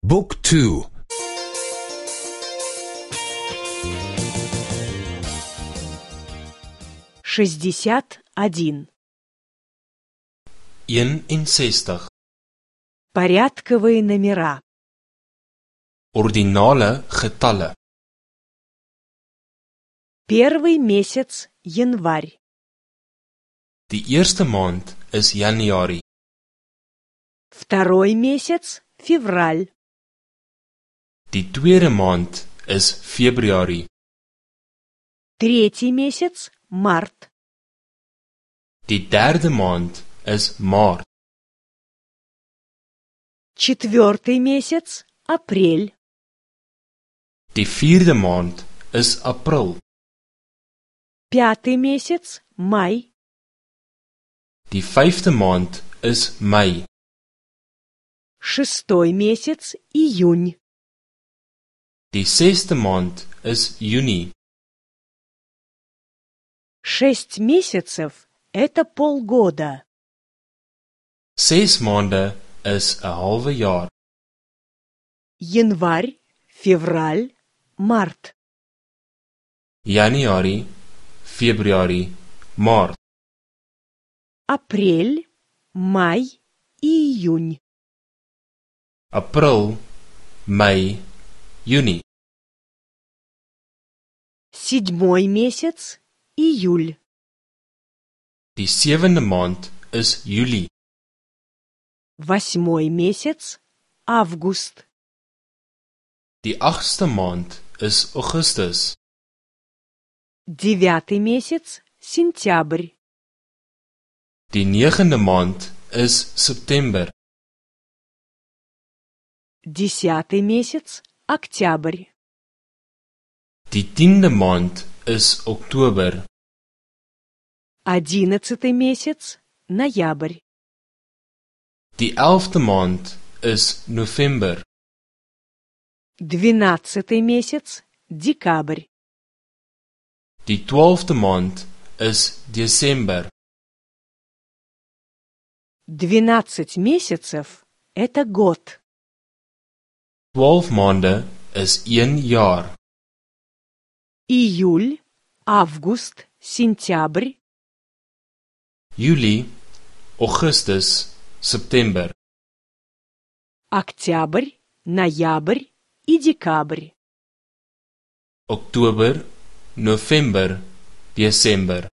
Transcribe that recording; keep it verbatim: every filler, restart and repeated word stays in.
بوك تو шестьдесят один. eenenzestig. Порядковые номера. Ordinale getalle. Первый месяц – январь. Die eerste maand is Januarie. Второй месяц – февраль. Die tweede maand is Februarie. Третий месяц – март. Die derde maand is Maart. Четвертый месяц – апрель. Die vierde maand is April. Пятый месяц – май. Die vyfde maand is Mei. Шестой месяц – июнь. Die sesde maand is Junie. Шесть месяцев – это полгода. Ses maande is 'n halwe jaar. Январь, февраль, март. Januarie, Februarie, Maart. Апрель, май и июнь. April, Mei, Junie. Седьмой месяц – июль. Die sewende maand is Julie. Восьмой месяц – август. Die agste maand is Augustus. Девятый месяц – сентябрь. Die negende maand is September. Десятый месяц – октябрь. Die tiende maand is Oktober. Одиннадцатый месяц – ноябрь. Die elfde maand is November. Двенадцатый месяц – декабрь. Die twaalfde maand is Desember. Двенадцать месяцев – это год. twaalf maande is een jaar. Июль, август, сентябрь. Julie, Augustus, September. Октябрь, ноябрь и декабрь. Oktober, November, Desember.